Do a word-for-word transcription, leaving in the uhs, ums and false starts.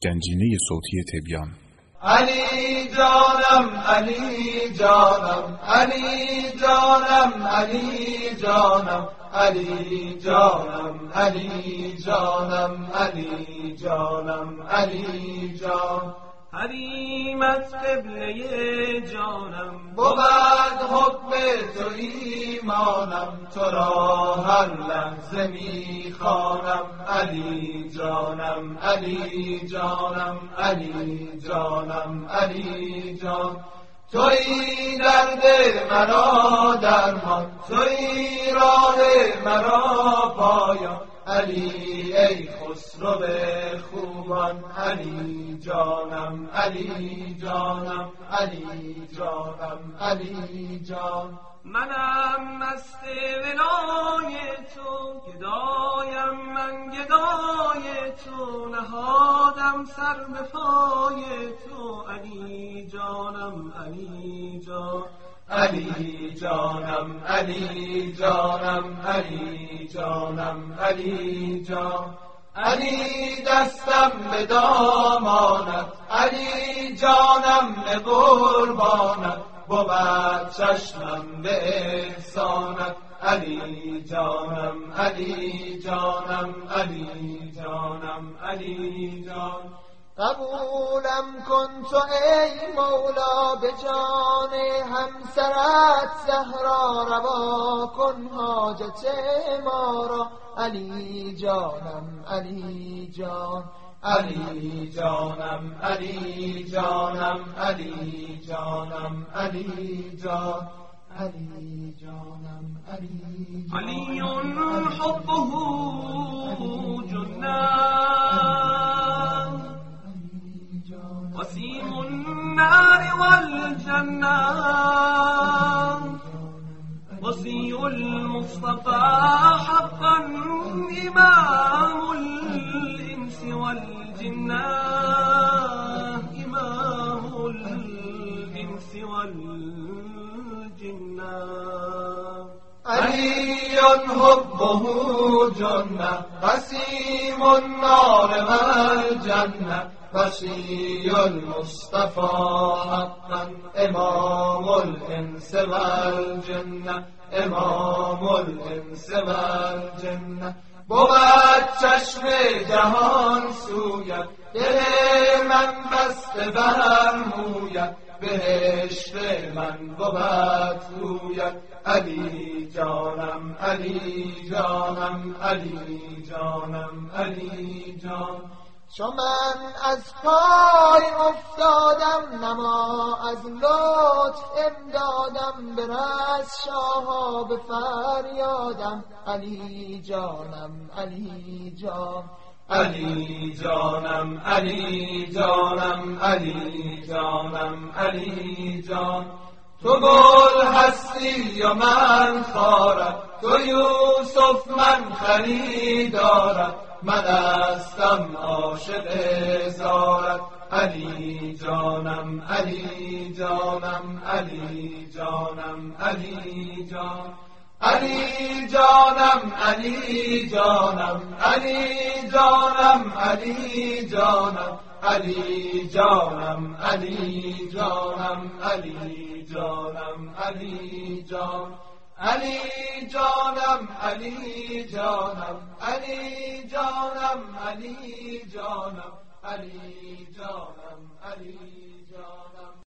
گنجینه صوتی تبیان. علی جانم علی جانم علی جانم علی جانم علی جانم علی جانم علی جانم علی جان حریمت قبله جانم بود حب تو ایمانم، تو را هر لحظه می خوانم. علی جانم علی جانم علی جانم علی جان، تویی درد مرا درمان، تویی راه مرا پایان. علی ای خسرو خوبان، علی جانم علی جانم علی جانم علی جان. منم مست ولای تو، گدایم من گدای تو، نهادم سر به پای تو. علی جانم علی جان علی جانم علی جانم علی جانم علی جان. علی دستم به دامانت، علی جانم به قربانت، بود چشمم به احسانت. علی جانم علی جانم علی جانم علی جان. قبولم کن تو ای مولا، به جان همسرت زهرا روا کن حاجت ما را. علی جانم علی جان علی جانم علی جانم علی جانم علی جان علی جانم علی علی حبه جنة وسيم النار والجنة، وصي المصطفى حقا إمام الإنس والجنة، إمام الإنس والجنة. علی حبه جنة وسيم النار والجنة، وصي المصطفى حقا امام الانس والجنة، امام الانس والجنة. بود چشم جهان سویت، دل من بسته بر مویت، بهشت من بود رویت. علی جانم علی جانم علی جانم علی جان. چو من از پای افتادم، نما از لطف امدادم، برس شاها به فریادم. علی جانم علی جان علی جانم علی جانم علی جانم علی جان. تو گل هستی و من خارم، تو یوسف من خریدارم، من هستم عاشق زارت. علی جانم علی جانم علی جانم علی جان. علی جانم علی جانم علی جانم علی جانم علی جانم علی جانم علی جانم علی جان. علی جانم علی جانم علی جانم علی جانم علی جانم.